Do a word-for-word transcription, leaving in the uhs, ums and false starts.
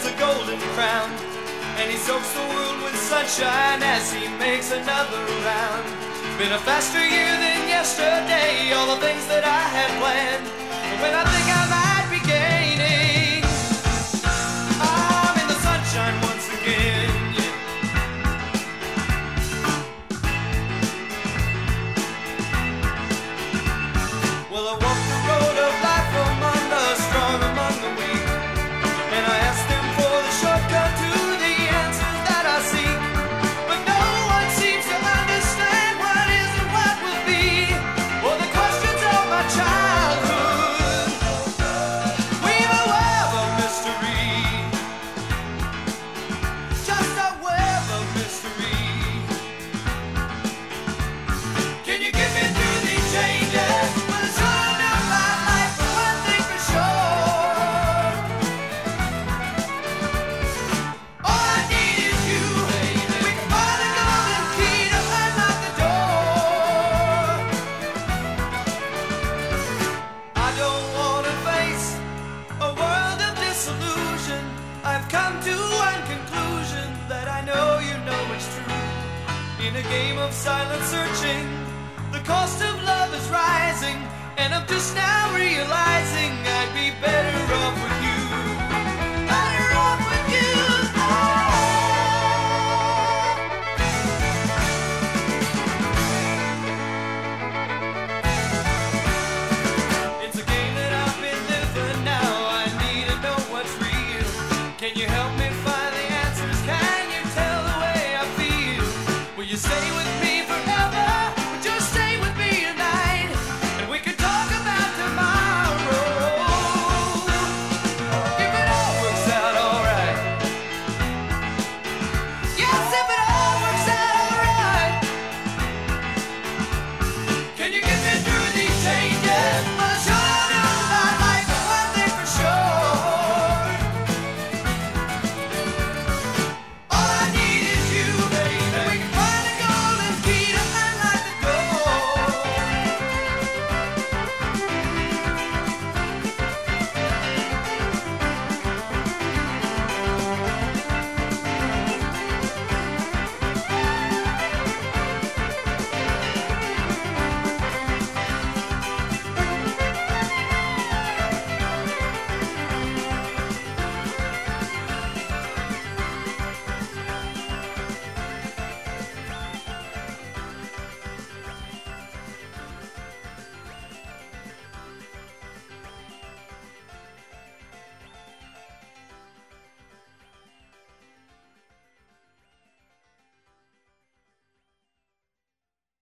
wears a golden crown, and he soaks the world with sunshine as he makes another round. Been a faster year than yesterday, all the things that I had planned. But when I think I might be gaining, I'm in the sunshine once again. Yeah. Well, I walked the road of life among the strong, among the weak, and I asked them for the shortcut to the answers that I seek. But no one seems to understand what is and what will be, or the questions of my childhood. Weave a web of mystery, just a web of mystery. Can you get me through these changes? Well, it's all of my life, but one thing for sure, all I need is you, baby. We can find a golden key to unlock the door. I don't want to face a world of disillusion. I've come to one conclusion, that I know you know it's true. In a game of silent searching, the cost of love is rising, and I'm just now realizing I'd be better off with